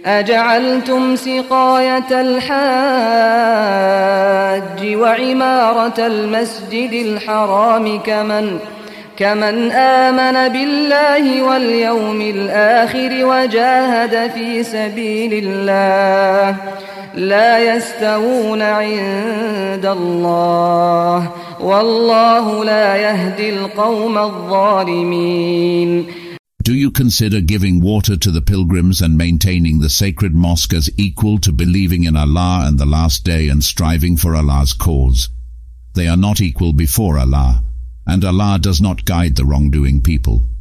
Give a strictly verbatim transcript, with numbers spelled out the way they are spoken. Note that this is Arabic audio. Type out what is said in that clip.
أجعلتم سقاية الحاج وعمارة المسجد الحرام كمن كمن آمن بالله واليوم الآخر وجاهد في سبيل الله لا يستوون عند الله والله لا يهدي القوم الظالمين. Do you consider giving water to the pilgrims and maintaining the sacred mosque as equal to believing in Allah and the last day and striving for Allah's cause? They are not equal before Allah, and Allah does not guide the wrongdoing people.